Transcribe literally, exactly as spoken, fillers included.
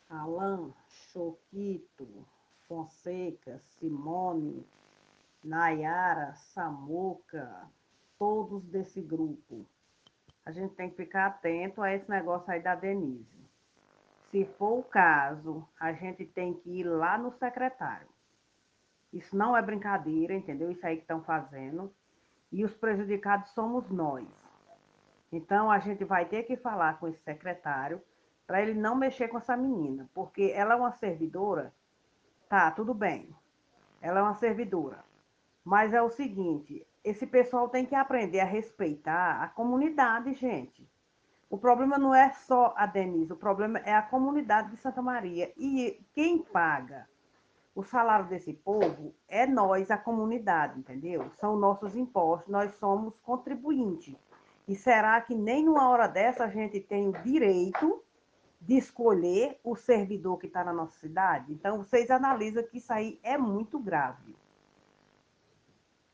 Alan, Choquito, Fonseca, Simone, Nayara, Samuca, todos desse grupo. A gente tem que ficar atento a esse negócio aí da Denise. Se for o caso, a gente tem que ir lá no secretário. Isso não é brincadeira, entendeu? Isso aí que estão fazendo. E os prejudicados somos nós. Então a gente vai ter que falar com esse secretário para ele não mexer com essa menina, porque ela é uma servidora, tá, tudo bem. Ela é uma servidora. Mas é o seguinte, esse pessoal tem que aprender a respeitar a comunidade, gente. O problema não é só a Denise, o problema é a comunidade de Santa Maria. E quem paga o salário desse povo é nós, a comunidade, entendeu? São nossos impostos, nós somos contribuintes. E será que nem numa hora dessa a gente tem o direito de escolher o servidor que está na nossa cidade? Então, vocês analisam que isso aí é muito grave.